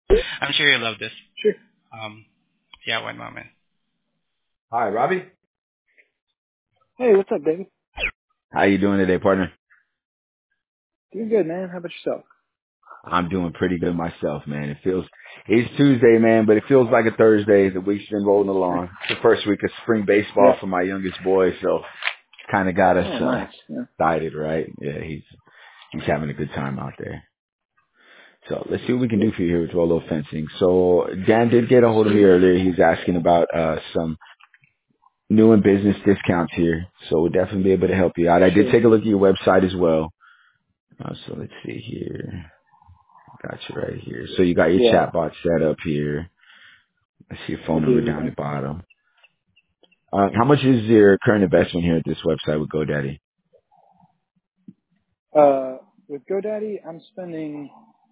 I'm sure you love this. Sure. Um, yeah, one moment. Hi, Robbie. Hey, what's up, David? How you doing today, partner? Doing good, man. How about yourself? I'm doing pretty good myself, man. It's Tuesday, man, but it feels like a Thursday. The week's been rolling along. It's the first week of spring baseball Yeah. for my youngest boy, so it's kind of got us Oh, nice. Yeah. excited, right? Yeah, he's having a good time out there. So let's see what we can do for you here with Rolo Fencing. So Dan did get a hold of me earlier. He's asking about some new and business discounts here, so we'll definitely be able to help you out. I did Sure. take a look at your website as well. So let's see here. Got you right here. So you got your Yeah, chatbot set up here. I see your I phone number do. down the bottom. How much is your current investment here at this website with GoDaddy? Yeah. With GoDaddy, I'm spending,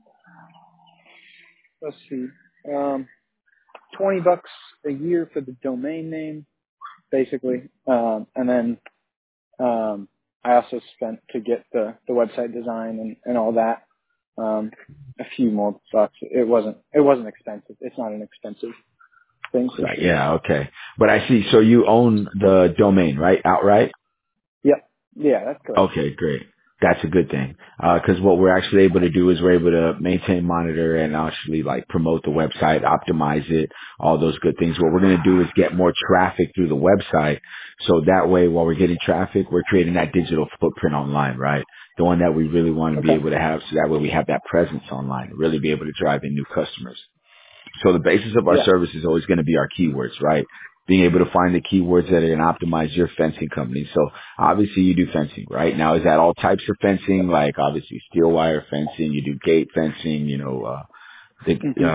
let's see, $20 a year for the domain name, basically. And then, I also spent to get the website design and all that. A few more bucks. It wasn't expensive. It's not an expensive thing for Right, sure. yeah, okay. But I see, so you own the domain, right? Outright? Yep. Yeah, that's correct. Okay, great. That's a good thing. Cause what we're actually able to do is we're able to maintain, monitor, and actually like promote the website, optimize it, all those good things. What we're going to do is get more traffic through the website. So that way, while we're getting traffic, we're creating that digital footprint online, right? The one that we really want to be Okay. able to have. So that way we have that presence online, really be able to drive in new customers. So the basis of our Yeah. service is always going to be our keywords, right? Being able to find the keywords that are going to optimize your fencing company. So obviously you do fencing, right? Now is that all types of fencing? Like obviously steel wire fencing, you do gate fencing, hmm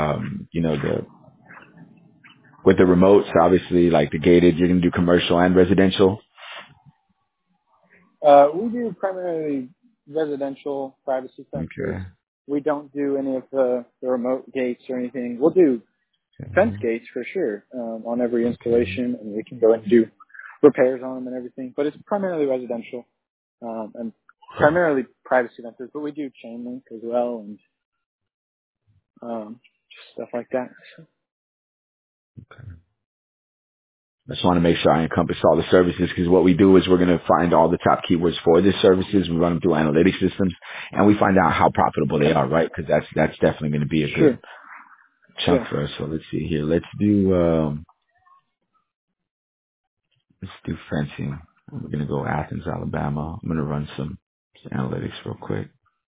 with the remotes, obviously like the gated, you're going to do commercial and residential. We do primarily residential privacy fences. Okay. We don't do any of the remote gates or anything. We'll do fence Okay. gates for sure on every Okay. installation, and we can go and do repairs on them and everything. But it's primarily residential and primarily privacy fences. But we do chain link as well and just stuff like that. So, I just want to make sure I encompass all the services because what we do is we're going to find all the top keywords for these services. We run them through analytics systems and we find out how profitable they are, right? Because that's definitely going to be a good sure. chunk Yeah. for us. So let's see here. Let's do fencing. We're going to go Athens, Alabama. I'm going to run some analytics real quick.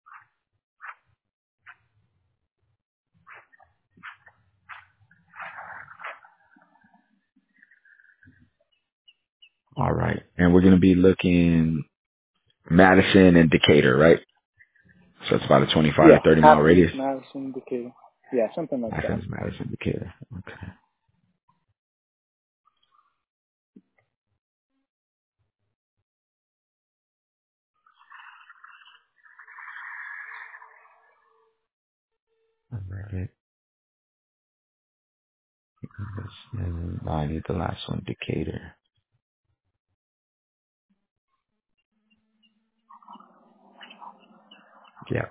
All right. And we're going to be looking Madison and Decatur, right? So it's about a 25 to Yeah. 30 mile Athens, radius. Madison, Decatur. Yeah, something like that. Athens, Madison, Decatur. Okay. All right. I need the last one, Decatur. Yeah.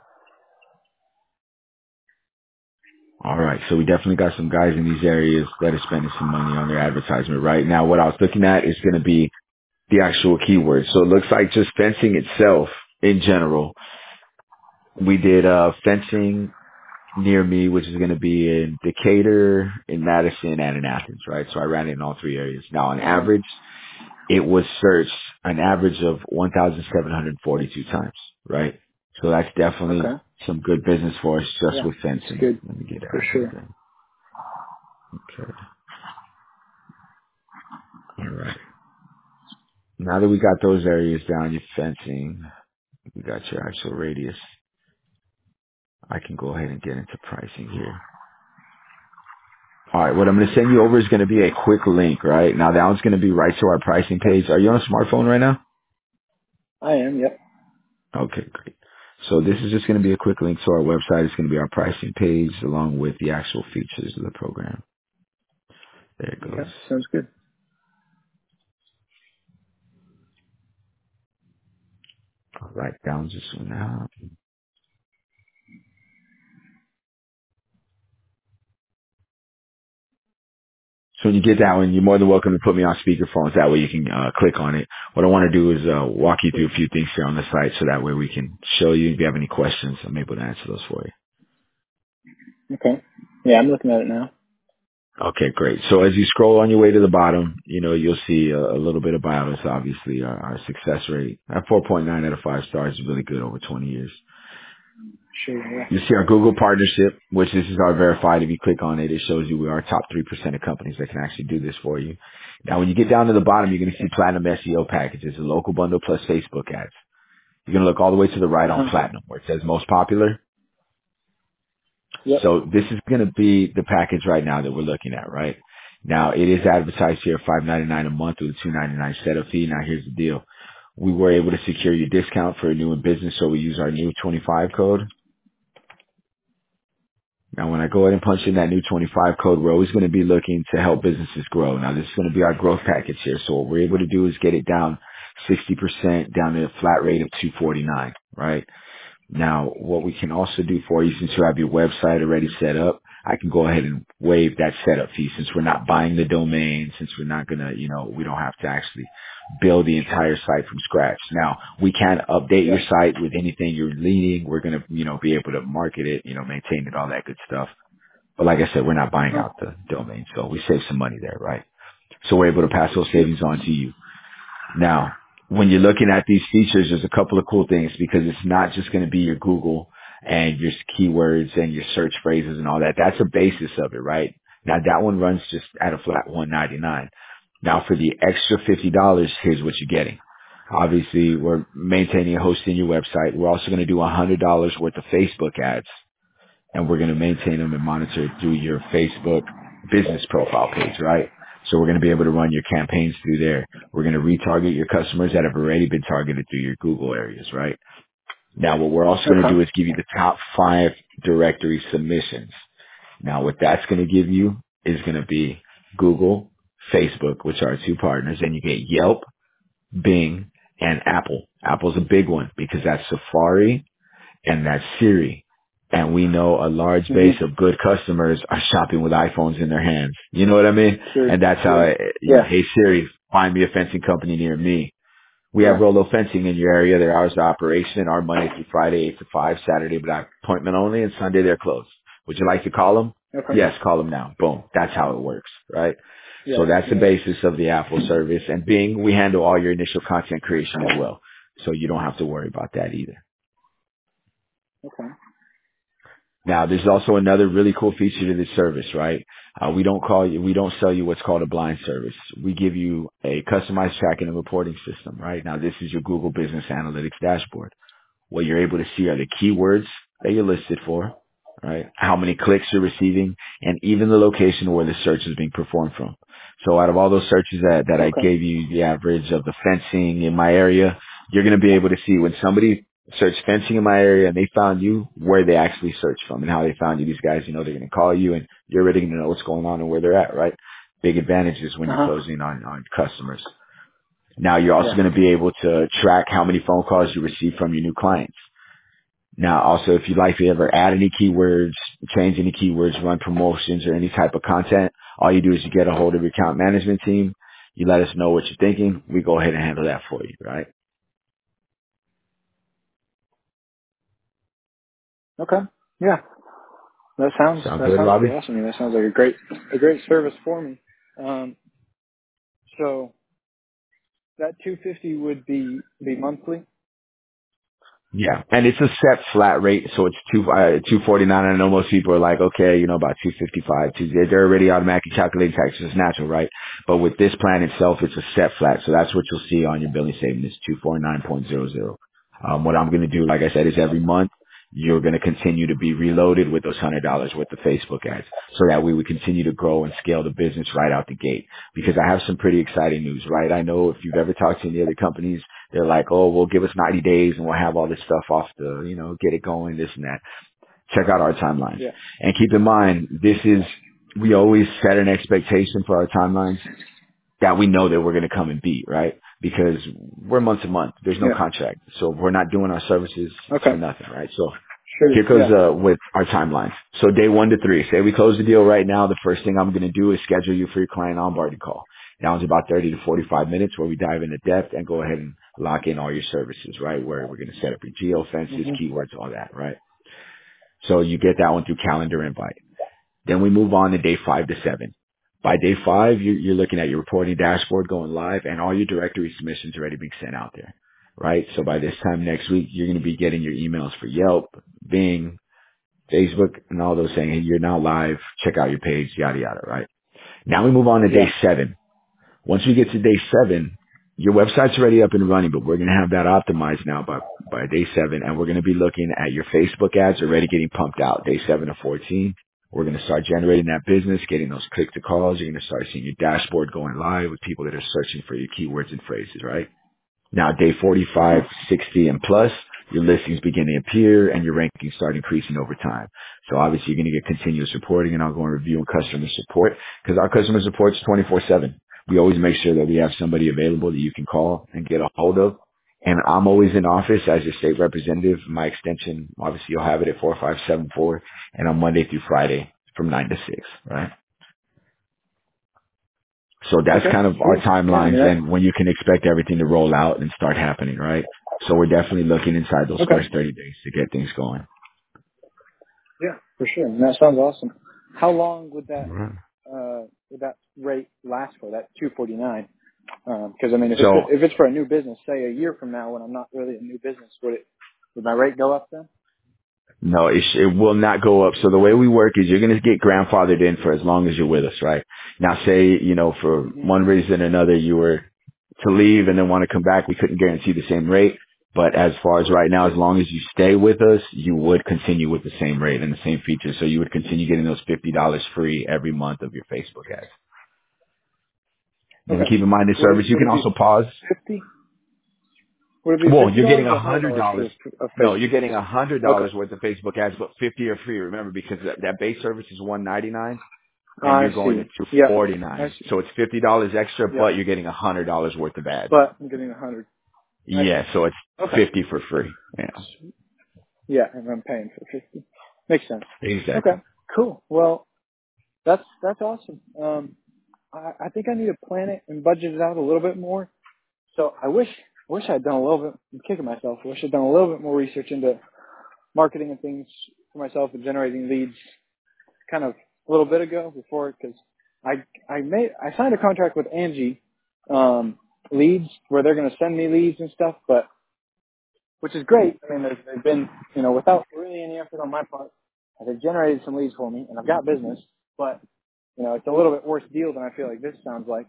All right. So we definitely got some guys in these areas that are spending some money on their advertisement right now. What I was looking at is going to be the actual keywords. So it looks like just fencing itself in general. We did, fencing near me, which is going to be in Decatur, in Madison, and in Athens, right? So I ran it in all three areas. Now on Uh-huh. average, it was searched an average of 1,742 times, right? So that's definitely Okay. some good business for us just Yeah. with It's fencing. good Let me get for Athens sure. in. Okay. All right. Now that we got those areas down, your fencing, we got your actual radius. I can go ahead and get into pricing here. All right. What I'm going to send you over is going to be a quick link, right? Now that one's going to be right to our pricing page. Are you on a smartphone right now? I am. Yep. Okay, great. So this is just going to be a quick link to our website. It's going to be our pricing page along with the actual features of the program. There it goes. Okay. Sounds good. All right, down just now. So when you get that one, you're more than welcome to put me on speakerphone. That way you can click on it. What I want to do is walk you through a few things here on the site so that way we can show you if you have any questions. I'm able to answer those for you. Okay. Yeah, I'm looking at it now. Okay, great. So as you scroll on your way to the bottom, you'll see a little bit about us. Obviously, our success rate at 4.9 out of 5 stars is really good over 20 years. Sure. Yeah. You see our Google partnership, which this is our verified. If you click on it, it shows you we are top 3% of companies that can actually do this for you. Now, when you get down to the bottom, you're going to see Platinum SEO packages, a local bundle plus Facebook ads. You're going to look all the way to the right on Platinum where it says most popular. Yep. So this is going to be the package right now that we're looking at, right? Now, it is advertised here $5.99 a month with a $2.99 setup fee. Now, here's the deal. We were able to secure your discount for a new in business, so we use our new 25 code. Now, when I go ahead and punch in that new 25 code, we're always going to be looking to help businesses grow. Now, this is going to be our growth package here. So what we're able to do is get it down 60% down to a flat rate of $249, right? Now, what we can also do for you, since you have your website already set up, I can go ahead and waive that setup fee since we're not buying the domain, since we're not going to, we don't have to actually build the entire site from scratch. Now, we can update your site with anything you're leading. We're going to, be able to market it, maintain it, all that good stuff. But like I said, we're not buying out the domain, so we save some money there, right? So we're able to pass those savings on to you. Now, when you're looking at these features, there's a couple of cool things because it's not just going to be your Google and your keywords and your search phrases and all that. That's the basis of it, right? Now that one runs just at a flat $199. Now for the extra $50, here's what you're getting. Obviously, we're maintaining and hosting your website. We're also going to do $100 worth of Facebook ads, and we're going to maintain them and monitor it through your Facebook business profile page, right? So we're going to be able to run your campaigns through there. We're going to retarget your customers that have already been targeted through your Google areas, right? Now, what we're also going to do is give you the top 5 directory submissions. Now, what that's going to give you is going to be Google, Facebook, which are our 2 partners, and you get Yelp, Bing, and Apple. Apple's a big one because that's Safari and that's Siri. And we know a large base of good customers are shopping with iPhones in their hands. You know what I mean? Sure. And that's how, hey Siri, find me a fencing company near me. We have Rolo Fencing in your area. Their hours of operation are Monday through Friday, 8 to 5, Saturday by appointment only, and Sunday they're closed. Would you like to call them? Okay. Yes, call them now. Boom. That's how it works, right? So that's the basis of the Apple service. And Bing, we handle all your initial content creation as well. So you don't have to worry about that either. Okay. Now, there's also another really cool feature to this service, right? We don't sell you what's called a blind service. We give you a customized tracking and reporting system, right? Now, this is your Google Business Analytics dashboard. What you're able to see are the keywords that you're listed for, right? How many clicks you're receiving, and even the location where the search is being performed from. So out of all those searches that I gave you the average of the fencing in my area, you're going to be able to see when somebody searched fencing in my area and they found you, where they actually searched from and how they found you. These guys, they're going to call you and you're already going to know what's going on and where they're at, right? Big advantages when you're closing on customers. Now you're also going to be able to track how many phone calls you receive from your new clients. Now, also, if you'd like to ever add any keywords, change any keywords, run promotions or any type of content, all you do is you get a hold of your account management team. You let us know what you're thinking. We go ahead and handle that for you, right? Okay. Yeah. That sounds good, Robbie? pretty awesome. I mean, that sounds like a great service for me. So that 250 would be monthly. Yeah, and it's a set flat rate, so it's $249. I know most people are like, okay, about $255. They're already automatically calculating taxes. It's natural, right? But with this plan itself, it's a set flat, so that's what you'll see on your billing statement is 249.00. What I'm going to do, like I said, is every month you're going to continue to be reloaded with those $100 worth of Facebook ads, so that we would continue to grow and scale the business right out the gate. Because I have some pretty exciting news, right? I know if you've ever talked to any other companies, they're like, oh, well, give us 90 days and we'll have all this stuff off the, get it going, this and that. Check out our timelines. Yeah. And keep in mind, we always set an expectation for our timelines that we know that we're going to come and beat, right? Because we're month to month. There's no contract. So we're not doing our services for nothing, right? So Sure. Here goes Yeah. with our timelines. So day 1 to 3, say we close the deal right now. The first thing I'm going to do is schedule you for your client onboarding call. Now it's about 30 to 45 minutes where we dive into depth and go ahead and lock in all your services, right? Where we're going to set up your geo fences, Mhm. keywords, all that, right? So you get that one through calendar invite. Then we move on to day 5 to 7. By day 5, you're looking at your reporting dashboard going live and all your directory submissions already being sent out there, right? So by this time next week, you're going to be getting your emails for Yelp, Bing, Facebook, and all those saying, hey, you're now live, check out your page, yada, yada, right? Now we move on to day Yeah. 7. Once we get to day 7, your website's already up and running, but we're going to have that optimized now by day 7, and we're going to be looking at your Facebook ads already getting pumped out, day 7 to 14. We're going to start generating that business, getting those click to calls. You're going to start seeing your dashboard going live with people that are searching for your keywords and phrases, right? Now, day 45, 60, and plus, your listings begin to appear and your rankings start increasing over time. So obviously, you're going to get continuous reporting and ongoing review and customer support because our customer support is 24/7. We always make sure that we have somebody available that you can call and get a hold of. And I'm always in office as your state representative. My extension, obviously, you'll have it at 4574, and on Monday through Friday from 9 to 6, right? So that's Okay. kind of our Sweet. Yeah. I mean, timelines that's and when you can expect everything to roll out and start happening, right? So we're definitely looking inside those okay. first 30 days to get things going. Yeah, for sure. And that sounds awesome. How long Right. would that rate last for? That 249? Because I mean, So if it's for a new business, say a year from now when I'm not really a new business, would my rate go up then? no, it will not go up. So the way we work is you're going to get grandfathered in for as long as you're with us, right? Now say, for Hmm. one reason or another, you were to leave and then want to come back, we couldn't guarantee the same rate. But as far as right now, as Yeah. long as you stay with us, you would continue with the same rate and the same features. So you would continue getting those $50 free every month of your Facebook ads. And Okay. keep in mind this service, you Would can it be also pause. 50? Would it be Well, $50 you're getting or $100 $100. for a No, face? you're getting Okay. $100 worth of Facebook ads, but 50 are free. Remember, because that base service is $199 and I you're going to see. Yeah. I 249. see. So it's $50 extra, Yeah. but you're getting $100 worth of ads. But I'm getting 100. I see. Yeah, so it's Okay. 50 for free. Yeah, Yeah, and I'm paying for 50. Makes sense. exactly. Okay. Cool. Well, that's awesome. I think I need to plan it and budget it out a little bit more. So I wish I'd done a little bit. I'm kicking myself. I wish I'd done a little bit more research into marketing and things for myself and generating leads kind of a little bit ago before, because I signed a contract with Angie leads where they're going to send me leads and stuff, but which is great. I mean, they've been, without really any effort on my part, they've generated some leads for me, and I've got business, but it's a little bit worse deal than I feel like this sounds like.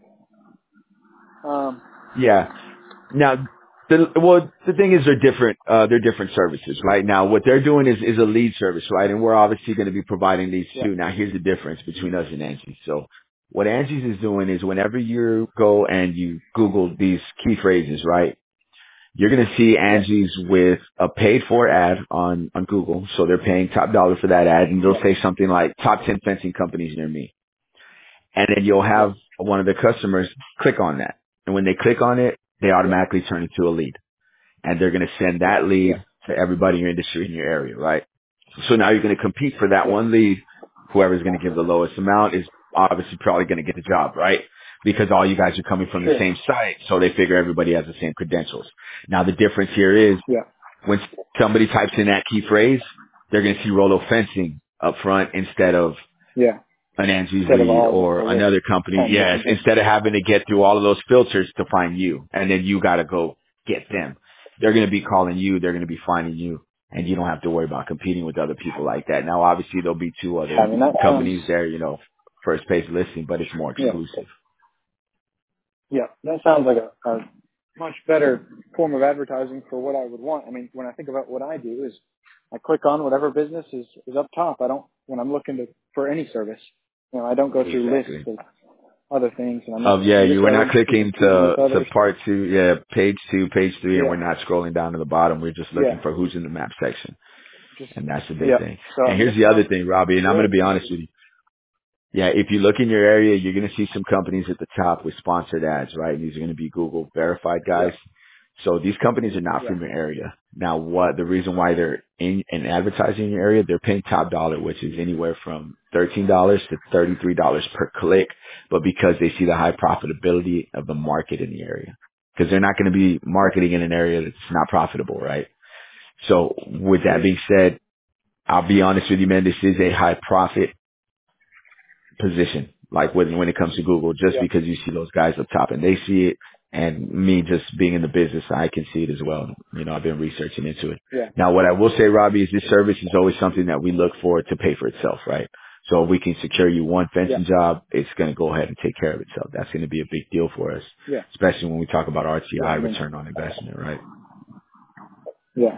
Um, Yeah. Now, the thing is they're different services, right? Now, what they're doing is a lead service, right? And we're obviously going to be providing leads yeah, too. Now, here's the difference between us and Angie. So what Angie's is doing is whenever you go and you Google these key phrases, right? You're going to see yeah, Angie's with a paid for ad on Google. So they're paying top dollar for that ad and they'll yeah, say something like top 10 fencing companies near me. And then you'll yeah, have one of the customers click on that. And when they click on it, they yeah, automatically turn into a lead. And they're going to send that yeah, lead to everybody in your industry in your area, right? So now you're going to compete for that yeah, one lead. Whoever's going to give the lowest amount is obviously probably going to get the job, right? Because all you guys are coming from the sure, same site, so they figure everybody has the same credentials. Now the difference here is yeah, when somebody types in that key phrase, they're going to see Rolo Fencing up front instead of yeah, an Angie's instead of lead all or the list, another company. 10 Yes, different things. instead of having to get through all of those filters to find you, and then you got to go get them. They're going to be calling you. They're going to be finding you, and you don't have to worry about competing with other people like that. Now, obviously, there'll be two Yeah, other I mean, that sounds, companies there, first page listing, but it's more yeah, exclusive. yeah, that sounds like a much better form of advertising for what I would want. I mean, when I think about what I do is I click on whatever business is up top. I don't, when I'm looking for any service, I don't go through lists Exactly. of other things, and I'm not, Yeah, this you were way I not wouldn't be clicking competing with to others. part two, yeah, page two, page three, and Yeah, we're not scrolling down to the bottom. We're just looking yeah, for who's in the map section. just, And that's the big yeah. thing. So, I And mean, here's this the other sounds thing, Robbie, and I'm going great. to be honest with you. Yeah, if you look in your area, you're going to see some companies at the top with sponsored ads, right? These are going to be Google verified Yeah, guys. So these companies are not Yeah. from your area. Now, the reason why they're in and advertising in your area, they're paying top dollar, which is anywhere from $13 to $33 per click, but because they see the high profitability of the market in the area. Because they're not going to be Right. marketing in an area that's not profitable, right? So with that Sure. being said, I'll be honest with you, man, this is a high profit position, like when it comes to Google, just Yeah. because you see those guys up top and they see it, and me just being in the business, I can see it as well. You know, I've been researching into it. Yeah. Now, what I will say, Robbie, is this service is always something that we look for to pay for itself, right? So if we can secure you one Yeah. fencing job, it's going to go ahead and take care of itself. That's going to be a big deal for us, Yeah. especially when we talk about Yeah. I RTI, mean, return on investment, right? yeah.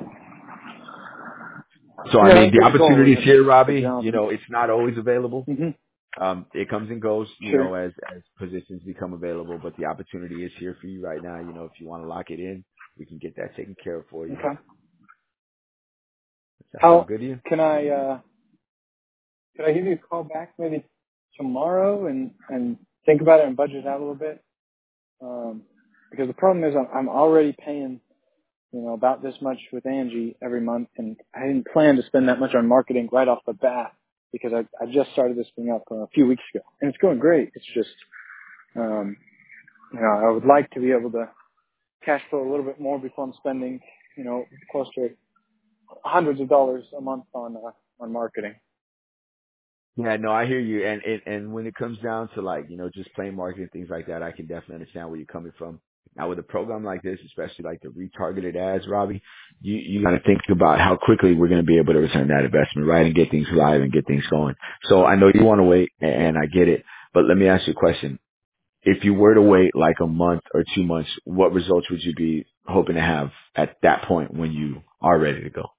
So, I Yeah, mean, that's the the goal, opportunities isn't it? here, To Robbie, jump. you know, it's not always available. Mm-hmm. It comes and goes, Sure. as positions become available, but the opportunity is here for you right now. You know, if you want to lock it in, we can get that taken care of for you. Okay. Does that sound How good to you? can I give you a call back maybe tomorrow and think about it and budget out a little bit? Because the problem is I'm already paying, about this much with Angie every month, and I didn't plan to spend that much on marketing right off the bat because I just started this thing up a few weeks ago, and it's going great. It's just, um, I would like to be able to cash flow a little bit more before I'm spending, close to hundreds of dollars a month on marketing. Yeah, no, I hear you. And when it comes down to, like, just plain marketing, things like that, I can definitely understand where you're coming from. Now with a program like this, especially like the retargeted ads, Robbie, you got to think about how quickly we're going to be able to return that investment, right? And get things live and get things going. So I know you want to wait, and I get it, but let me ask you a question. If you were to wait like a month or 2 months, what results would you be hoping to have at that point when you are ready to go?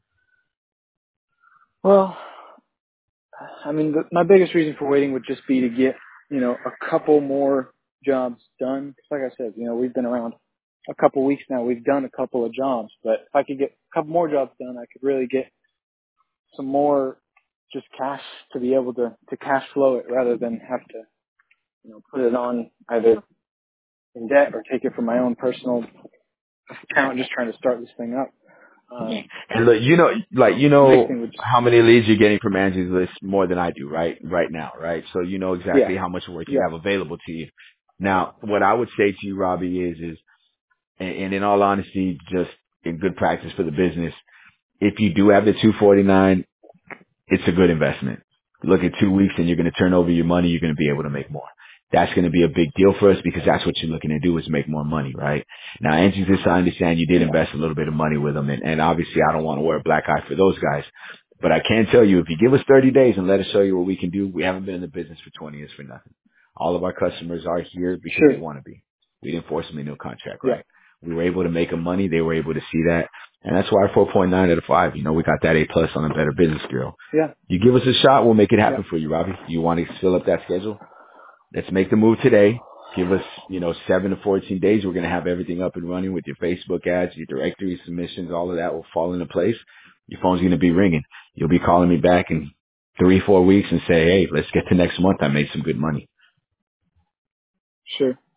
Well, I mean, my biggest reason for waiting would just be to get, a couple more jobs done. 'Cause like I said, we've been around a couple weeks now. We've done a couple of jobs, but if I could get a couple more jobs done, I could really get some more just cash to be able to cash flow it rather than have to, put it on either in debt or take it from my own personal account just trying to start this thing up. And look, The big thing would just, how many leads you're getting from Angie's List more than I do right now, right? So you know yeah, exactly how much work you yeah, have available to you. Now, what I would say to you, Robbie, and in all honesty, just in good practice for the business, if you do have the 249, it's a good investment. Look at 2 weeks and you're going to turn over your money. You're going to be able to make more. That's going to be a big deal for us because that's what you're looking to do is make more money, right? Now, Angie's List, I understand you did yeah, invest a little bit of money with them, and obviously I don't want to wear a black eye for those guys. But I can tell you, if you give us 30 days and let us show you what we can do, we haven't been in the business for 20 years for nothing. All of our customers are here because they sure, want to be. We didn't force them into a contract, yeah, right? We were able to make them money. They were able to see that. And that's why 4.9 out of 5, we got that A plus on the Better Business Bureau. yeah, You give us a shot, we'll make it yeah, happen for you, Robbie. You want to fill up that schedule? Let's make the move today. Give us, 7 to 14 days. We're going to have everything up and running with your Facebook ads, your directory submissions, all of that will fall into place. Your phone's going to be ringing. You'll be calling me back in 3, 4 weeks and say, hey, let's get to next month. I made some good money. sure,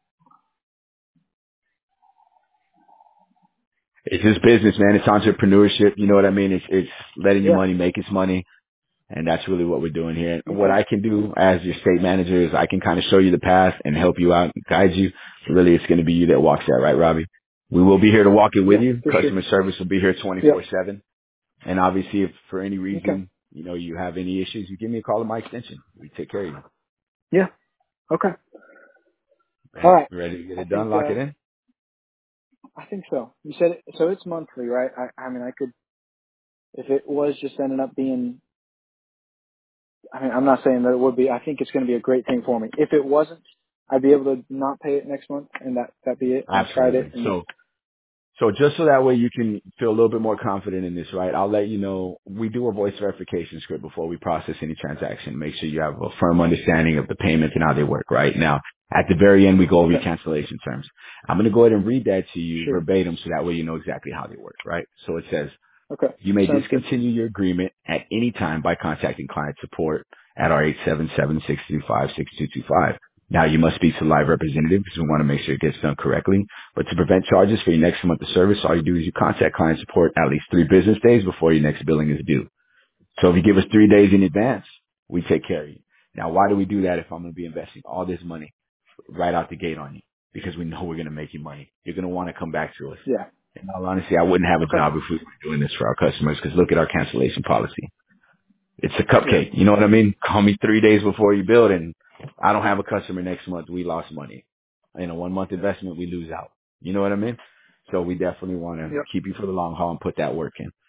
It's just business, man. It's entrepreneurship. You know what I mean? It's letting your yeah, money make its money. And that's really what we're doing here. And what okay, I can do as your state manager is I can kind of show you the path and help you out and guide you. Really, it's going to be you that walks that, right, Robbie? We will be here to walk it with yeah, you. for sure, Customer service will be here yeah, 24/7. And obviously, if for any okay, reason, you have any issues, you give me a call at my extension. We take care of you. yeah, okay, all Man, right. you ready to get I it done? Lock it in? think so. You said it, so it's monthly, right? I mean, I could, if it was just ended up being, I mean, I'm not saying that it would be. I think it's going to be a great thing for me. If it wasn't, I'd be able to not pay it next month, and that be it. And I tried it, Absolutely. and So just so that way you can feel a little bit more confident in this, right? I'll let you know we do a voice verification script before we process any transaction. Make sure you have a firm understanding of the payments and how they work, right? Now, at the very end, we go over your okay, cancellation terms. I'm going to go ahead and read that to you sure, verbatim so that way you know exactly how they work, right? So it says, okay, you may sounds good. discontinue your agreement at any time by contacting client support at our 877-635-6225. Now, you must speak to a live representative because we want to make sure it gets done correctly. But to prevent charges for your next month of service, all you do is you contact client support at least 3 business days before your next billing is due. So if you give us 3 days in advance, we take care of you. Now, why do we do that if I'm going to be investing all this money right out the gate on you? Because we know we're going to make you money. You're going to want to come back to us. Yeah. In all honesty, I wouldn't have a Okay. job if we were doing this for our customers because look at our cancellation policy. It's a Yeah. cupcake. You know what I mean? Call me 3 days before you build and I don't have a customer next month. We lost money. In a 1 month investment, we lose out. You know what I mean? So we definitely want to Yep. keep you for the long haul and put that work in.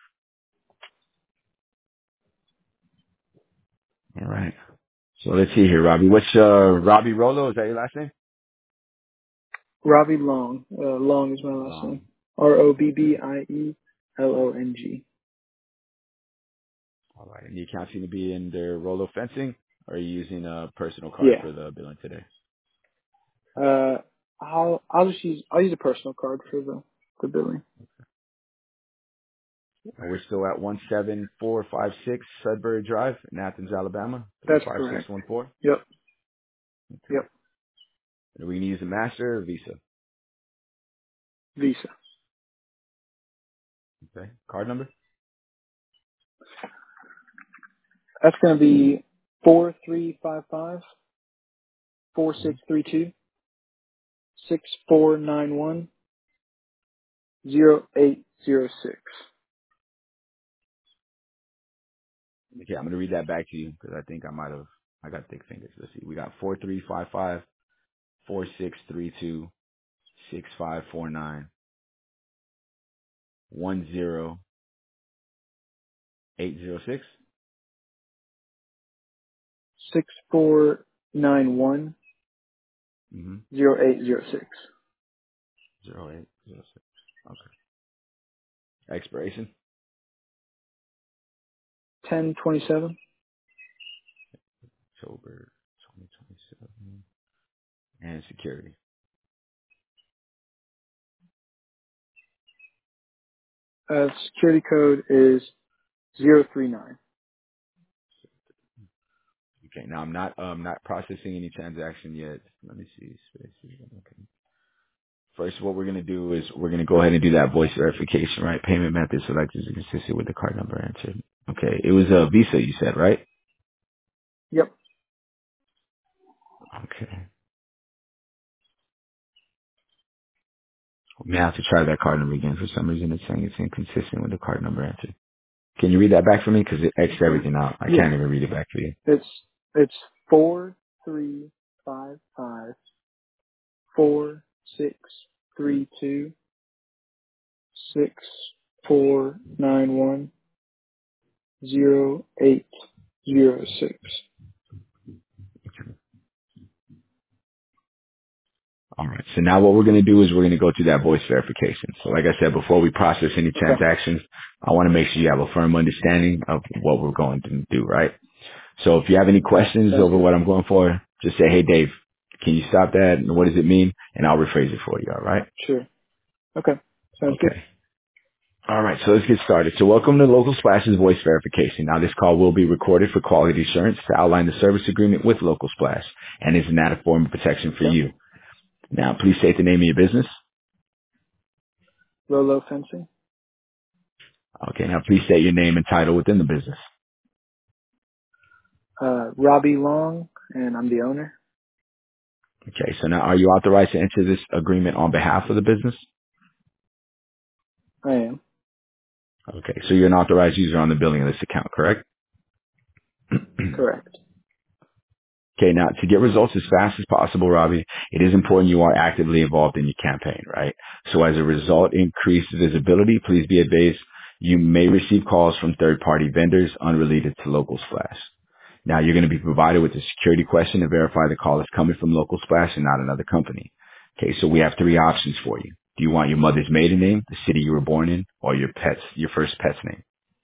All right. So let's see here, Robbie. What's, Robbie Rolo? Is that your last name? Robbie Long. Long is my last name. ROBBIELONG. All right. And the account seem to be in their Rolo fencing, or are you using a personal card Yeah. for the billing today? I'll use a personal card for the billing. We're still at 17456 Sudbury Drive in Athens, Alabama, That's correct. 35614. Yep. Okay. Yep. Are we going to use a Master or Visa? Visa. Okay. Card number? That's gonna be 4355-4632-6491-0806. Okay, I'm going to read that back to you because I think I got thick fingers. Let's see. We got 4355-4632-6549-10806. 6491-0806. Mm-hmm. 0806. Okay. Expiration? 1027. October 2027. And security. Security code is 039. Okay. Now I'm not processing any transaction yet. Let me see. Spaces. Okay. First, what we're going to do is we're going to go ahead and do that voice verification, right? Payment method selected is consistent with the card number entered. Okay. It was a Visa, you said, right? Yep. Okay. We may have to try that card number again. For some reason, it's saying it's inconsistent with the card number entered. Can you read that back for me? Because it X'd everything out. I Yeah. can't even read it back for you. It's 4355-4632-6491-0806. All right. So now what we're going to do is we're going to go through that voice verification. So like I said, before we process any Okay. transactions, I want to make sure you have a firm understanding of what we're going to do, right? So if you have any questions Sounds over good. what I'm going for, just say, hey, Dave, can you stop that? And what does it mean? And I'll rephrase it for you. All right. Sure. Okay. Sounds good. Okay. All right. So let's get started. So welcome to Local Splash's voice verification. Now this call will be recorded for quality assurance to outline the service agreement with Local Splash and is an added form of protection for Okay. you. Now, please state the name of your business. Rolo Fencing. Okay. Now please state your name and title within the business. Robbie Long, and I'm the owner. Okay. So now are you authorized to enter this agreement on behalf of the business? I am. Okay. So you're an authorized user on the billing of this account, correct? Correct. Okay, now to get results as fast as possible, Robbie, it is important you are actively involved in your campaign, right? So as a result, increased visibility, please be advised you may receive calls from third-party vendors unrelated to Local Splash. Now you're going to be provided with a security question to verify the call is coming from Local Splash and not another company. Okay, so we have 3 options for you. Do you want your mother's maiden name, the city you were born in, or your first pet's name?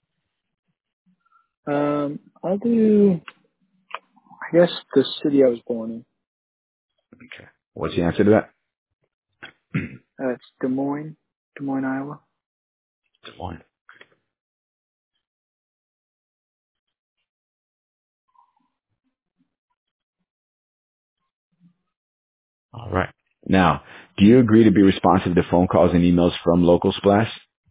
I'll do, I guess, the city I was born in. Okay. What's the answer to that? It's Des Moines, Iowa. Des Moines. All right. Now, do you agree to be responsive to phone calls and emails from Local Splash?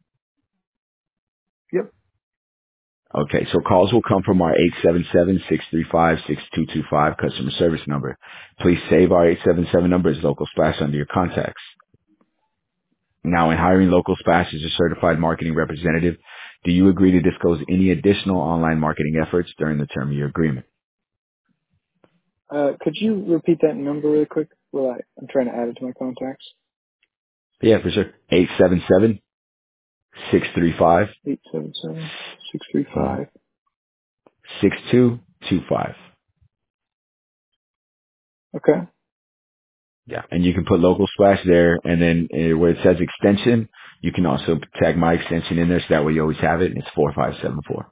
Yep. Okay, so calls will come from our 877-635-6225 customer service number. Please save our 877 number as Local Splash under your contacts. Now, in hiring Local Splash as a certified marketing representative, do you agree to disclose any additional online marketing efforts during the term of your agreement? Could you repeat that number really quick? I'm trying to add it to my contacts. Yeah, for sure. 877-635-6225. 877-635. Okay. Yeah, and you can put Local Splash there, and then where it says extension, you can also tag my extension in there, so that way you always have it. It's 4574.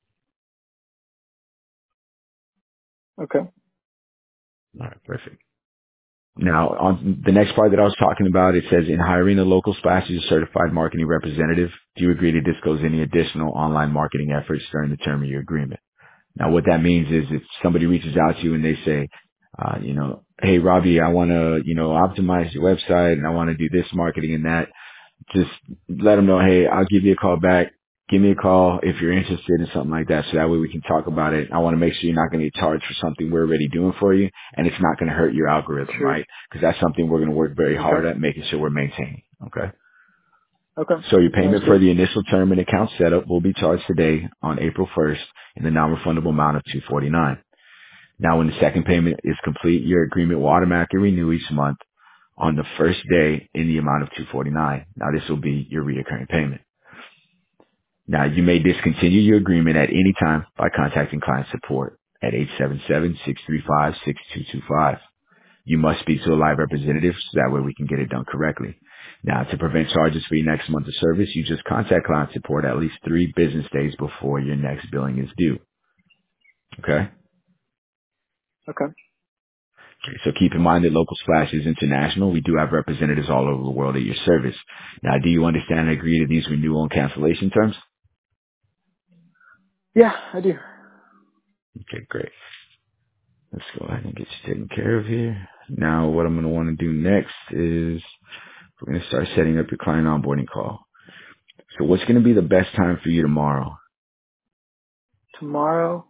Okay. All right, perfect. Now, on the next part that I was talking about, it says, in hiring a Local Splash as a certified marketing representative, do you agree to disclose any additional online marketing efforts during the term of your agreement? Now, what that means is if somebody reaches out to you and they say, hey, Robbie, I want to, optimize your website and I want to do this marketing and that, just let them know, hey, I'll give you a call back. Give me a call if you're interested in something like that, so that way we can talk about it. I want to make sure you're not going to get charged for something we're already doing for you, and it's not going to hurt your algorithm, Sure. right? Because that's something we're going to work very hard Okay. at making sure we're maintaining. Okay. Okay. So your Sounds payment for good. the initial term and account setup will be charged today on April 1st in the non-refundable amount of $249. Now, when the second payment is complete, your agreement will automatically renew each month on the first day in the amount of $249. Now, this will be your recurring payment. Now, you may discontinue your agreement at any time by contacting client support at 877-635-6225. You must speak to a live representative so that way we can get it done correctly. Now, to prevent charges for your next month of service, you just contact client support at least 3 business days before your next billing is due. Okay? Okay. Okay, so keep in mind that Local Splash is international. We do have representatives all over the world at your service. Now, do you understand and agree to these renewal and cancellation terms? Yeah, I do. Okay, great. Let's go ahead and get you taken care of here. Now, what I'm going to want to do next is we're going to start setting up your client onboarding call. So what's going to be the best time for you tomorrow? Tomorrow,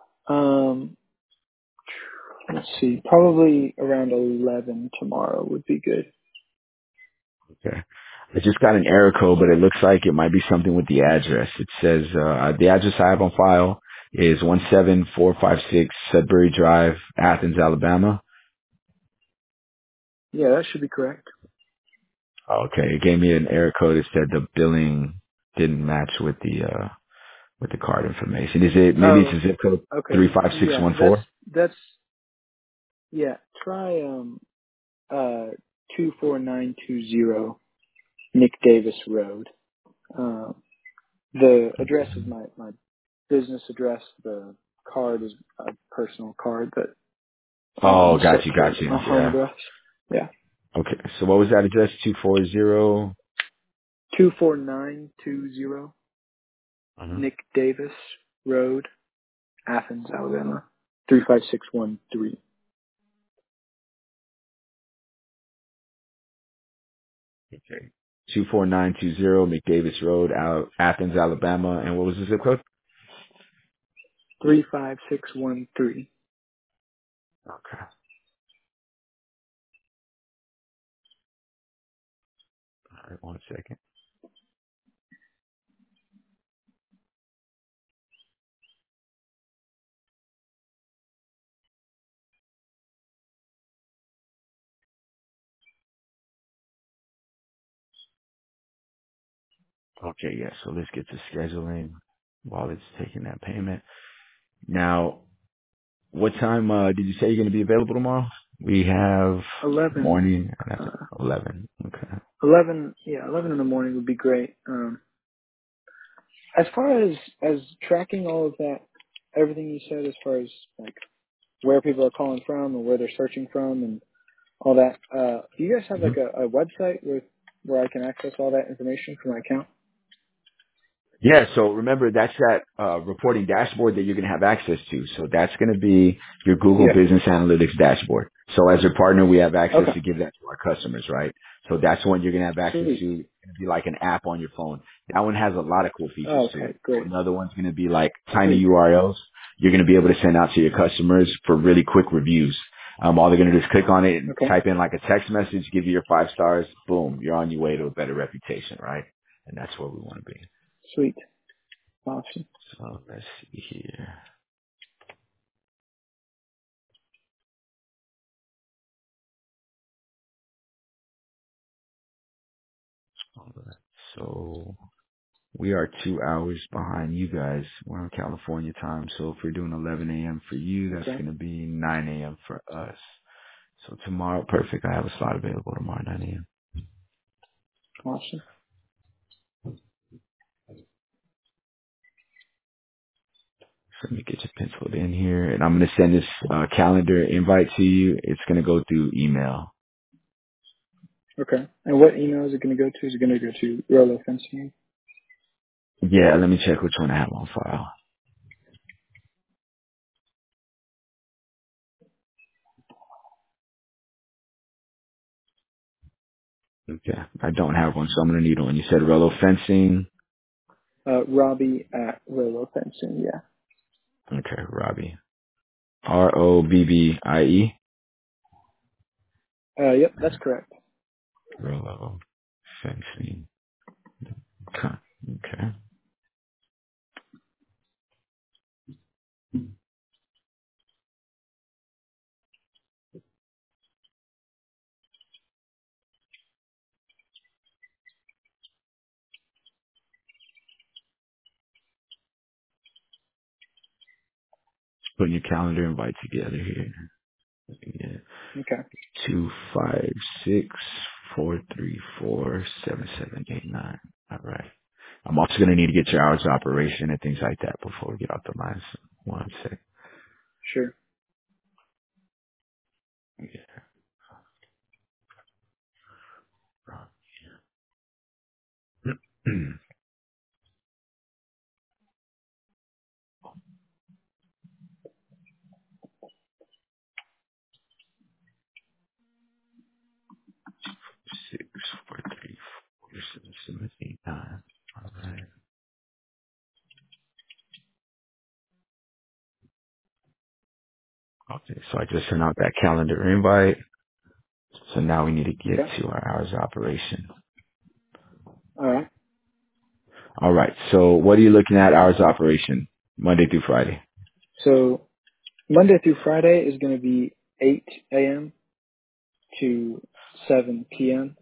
let's see, probably around 11 tomorrow would be good. Okay. I just got an error code, but it looks like it might be something with the address. It says, the address I have on file is 17456 Sudbury Drive, Athens, Alabama. Yeah, that should be correct. Okay. It gave me an error code. It said the billing didn't match with the card information. Is it, maybe it's Oh, a zip code okay. Yeah, 35614? yeah, try, 24920 Nick Davis Road. The address is my business address. The card is a personal card that, Oh, is set got you. to my home Yeah. address. Yeah. Okay. So what was that address? 240? 24920 Uh-huh. Nick Davis Road, Athens, Alabama, 35613. Okay. 24920 McDavis Road, Athens, Alabama. And what was the zip code? 35613. Okay. All right. 1 second. Okay. Yeah. So let's get to scheduling while it's taking that payment. Now, what time, did you say you're going to be available tomorrow? We have 11. morning and Uh, after 11. Okay. 11. Yeah, 11 in the morning would be great. As far as tracking all of that, everything you said, as far as like where people are calling from and where they're searching from and all that, do you guys have Mhm. like a website where I can access all that information for my account? Yeah, so remember that's that reporting dashboard that you're going to have access to. So that's going to be your Google Yeah. Business Analytics dashboard. So as a partner, we have access Okay. to give that to our customers, right? So that's one you're going to have access Sweet. to. It's going to be like an app on your phone. That one has a lot of cool features Oh, to okay. it. So Great. another one's going to be like tiny Sweet. URLs. You're going to be able to send out to your customers for really quick reviews. All they're going to do is click on it and Okay. type in like a text message, give you your 5 stars. Boom. You're on your way to a better reputation, right? And that's where we want to be. Sweet. Awesome. So let's see here. All right. So we are 2 hours behind you guys. We're on California time. So if we're doing 11 a.m. for you, that's Okay. going to be 9 a.m. for us. So tomorrow, perfect. I have a slot available tomorrow, 9 a.m. Awesome. So let me get you penciled in here. And I'm going to send this calendar invite to you. It's going to go through email. Okay. And what email is it going to go to? Is it going to go to Rolo Fencing? Yeah, let me check which one I have on file. Okay. I don't have one, so I'm going to need one. You said Rello Fencing. Robbie at Rolo Fencing. Yeah. Okay, Robbie. Robbie. Yep. That's correct. Rello Fencing. Okay. Putting your calendar invite together here. Yeah. Okay. 256-434-7789. All right. I'm also going to need to get your hours of operation and things like that before we get off the line. So, one sec. Sure. Yeah. 6-434-7789. All right. Okay. So I just sent out that calendar invite. So now we need to get Okay. to our hours of operation. All right. All right. So what are you looking at hours of operation? Monday through Friday. So Monday through Friday is going to be 8 a.m. to 7 p.m.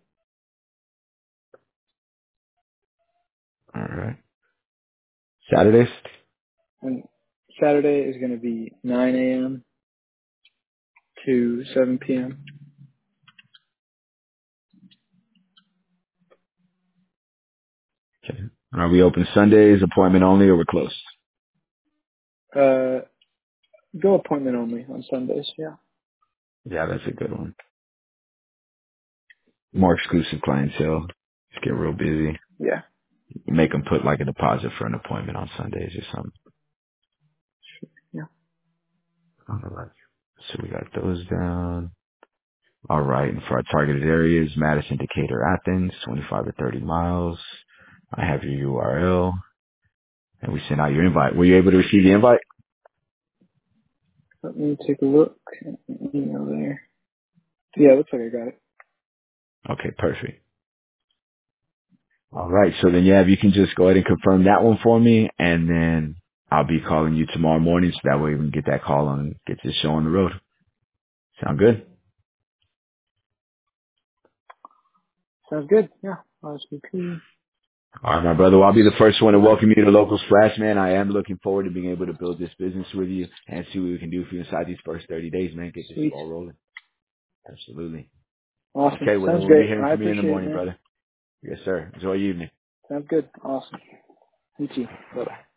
All right. Saturdays? And Saturday is going to be 9 a.m. to 7 p.m. Okay. Are we open Sundays, appointment only, or we're closed? Uh, go appointment only on Sundays. Yeah. Yeah, that's a good one. More exclusive clientele. Just get real busy. Yeah. Make them put like a deposit for an appointment on Sundays or something. Yeah. All right. So we got those down. All right. And for our targeted areas, Madison, Decatur, Athens, 25 to 30 miles. I have your URL and we sent out your invite. Were you able to receive the invite? Let me take a look. Email there. Yeah, looks like I got it. Okay, perfect. All right. So then, yeah, if you can just go ahead and confirm that one for me, and then I'll be calling you tomorrow morning, so that way we can get that call on and get this show on the road. Sound good? Sounds good. Yeah. RSVP. All right, my brother. Well, I'll be the first one to welcome you to Local Splash, man. I am looking forward to being able to build this business with you and see what we can do for you inside these first 30 days, man. Get this Sweet. ball rolling. Absolutely. Awesome. Okay, well, then Sounds we'll be great. hearing I from you in the appreciate it, morning, man. brother. Yes, sir. Enjoy your evening. Sounds good. Awesome. You too. Bye bye.